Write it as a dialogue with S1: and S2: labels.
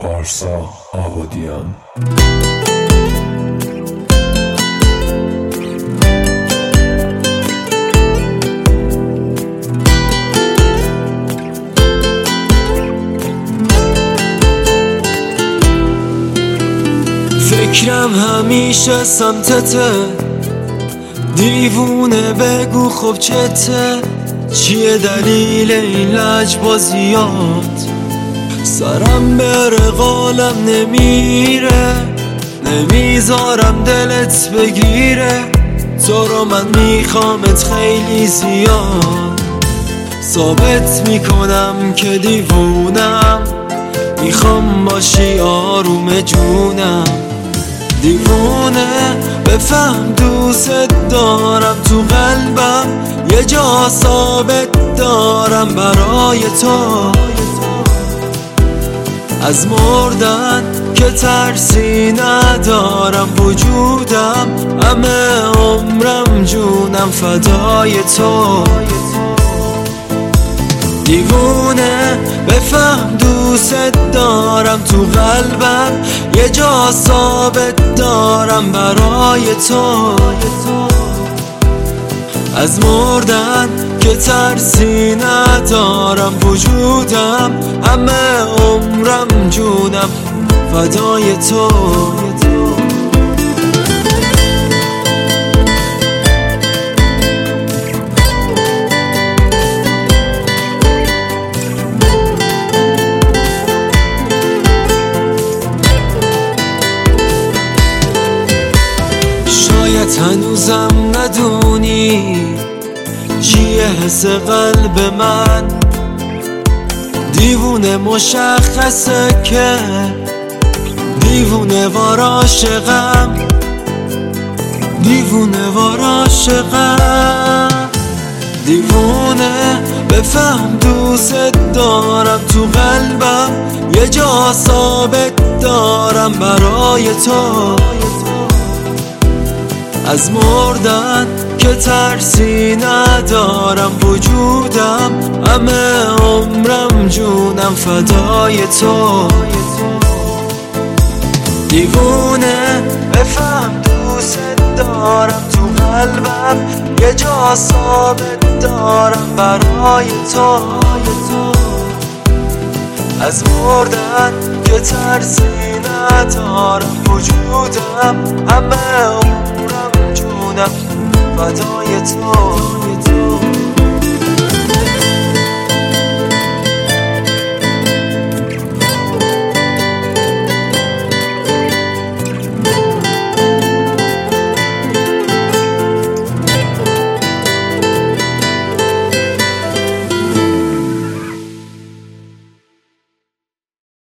S1: پارسا آبادیان.
S2: فکرم همیشه سمتته، دیوونه بگو خب چته، چیه دلیل این لجبازیات؟ سرم بره قالم نمیره، نمیذارم دلت بگیره، تو رو من میخوامت خیلی زیاد، ثابت میکنم که دیوونم، میخوام باشی آروم جونم. دیوونه بفهم دوست دارم، تو قلبم یه جا ثابت دارم برای تو، از مردن که ترسی ندارم، وجودم همه عمرم جونم فدای تو. دیوونه بفهم دوست دارم، تو قلبم یه جا ثابت دارم برای تو، از مردن که ترسی ندارم، وجودم همه عمرم جونم فدای تو. شاید هنوزم ندونی چیه حس قلب من، دیوونه مشخصه که دیوونه وار عاشقم، دیوونه وار عاشقم. دیوونه بفهم دوست دارم، تو قلبم یه جا ثابت دارم برای تو، از مردن که ترسی ندارم، وجودم همه عمرم جونم فدای تو. دیوونه بفهم دوست دارم، تو قلبم یه جا ثابت دارم برای تو، از مردن که ترسی ندارم، وجودم همه عمرم جونم فدای تو.